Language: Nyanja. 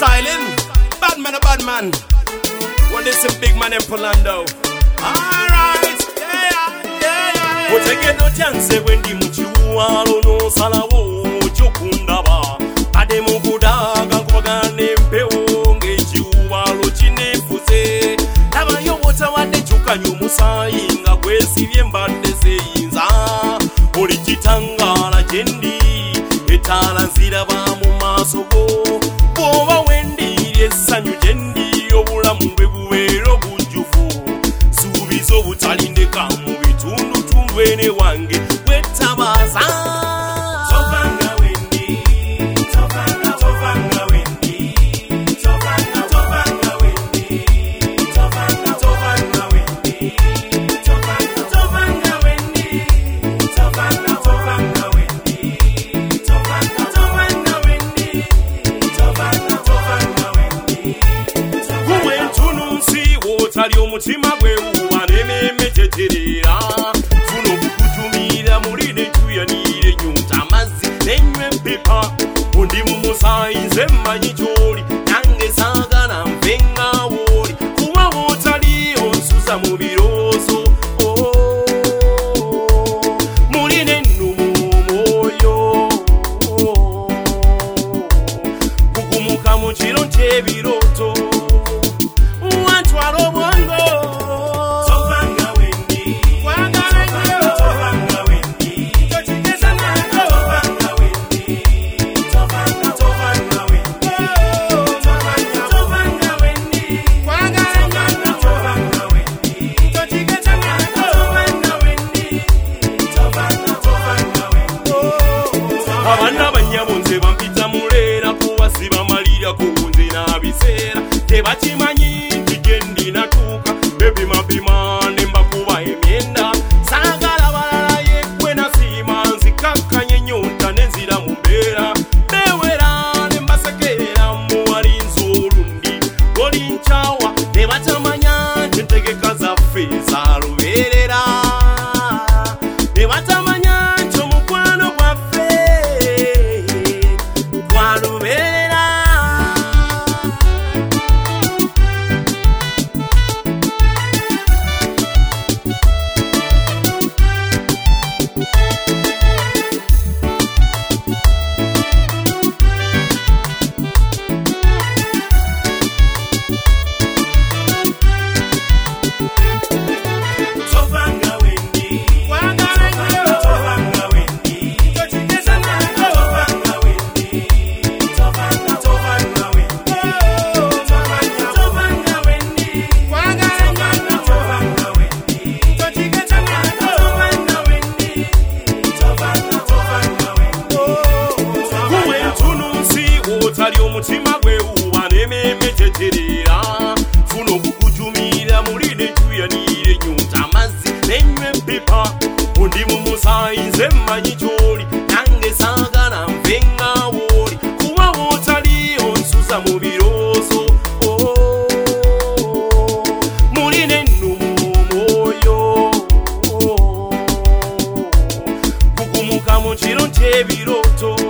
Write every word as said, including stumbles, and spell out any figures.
styling. Bad man, a bad man. Well, this is big man in Polando. Alright, yeah, yeah, yeah. Otegedde otyanse bwe ndi mu kiwuwalo n'osalawo ky'okundaba. Ade mu kudaaga nkubagana empewo ng'ekiwuwalo kineefuse. Labayo bw'otawadde kyukanya omusaayi nga gwesibye mbadde seyinza. Oli kitangaala gye ndi etaala nziraba mu maaso go. Bw'oba wendiirye essanyu gye ndi obulamu bwe bubeera obujjuvu. Suubiza obutalindeka mu bitundutundu ene wange bwettabaaza. Tovanga wendi, tovanga, tovanga wendi, tovanga, tovanga wendi, tovanga, tovanga wendi, tovanga, tovanga wendi, tovanga, tovanga wendi, tovanga, tovanga wendi, tovanga, tovanga wendi. Gwe ntununsi w'otali omutima gwe wuba n'emmeeme teterera. Funo okukujumiira muli ne juyanire nyuta amazzi n'enywa empipa. Ondi mu musaayi nze mmanyi ky'oli nange saagala nve nga bw'oli. Kuba bw'otali onsuza mu biroozo. Oh, muli n'ennumu omwoyo. Kugumuka mu kiro ky'ebirooto. Wantwala obwongo. Tovanga wendi, tovanga wendi, tokigeza nako. Tovanga wendi, tovanga, tovanga wendi, tovanga, tovanga wendi, tovanga, tovanga wendi, tokigeza nako. Tovanga wendi, tovanga, tovanga wendi. Abaana banyabunze bampita muleera kuba sibamalira ku nze n'abiseera. Tebakimanyi nti gye ndinatuuka bebimapima ne mbakuba emyenda. Saagala balala yeggwe nasiima nzikakkanye ennyonta ne nzira mu mbeera. Beewera ne mbasekerera muwalinzi olundi olinkyawa. Tebatamanya nti entegeka zaffe za lubeerera. Tebatamanya nti omukwano gwaffe gwa lubeerera. Tovanga wendi, tovanga wendi, tokigeza nako. Tovanga wendi, tovanga, tovanga wendi, tovanga, tovanga wendi, tovanga, tovanga wendi, tokigeza nako. Tovanga wendi, tovanga, tovanga wendi. Gwe ntununsi w'otali omutima gwe wuba n'emmeeme teterera. Funo okukujumiira muli ne juyanire nyuta amazzi n'enywa empipa. Ondi mu musaayi nze mmanyi ky'oli nange saagala nve nga bw'oli. Kuba bw'otali onsuza mu biroozo. Oh, muli n'ennumu omwoyo. Kugumuka mu kiro ky'ebirooto.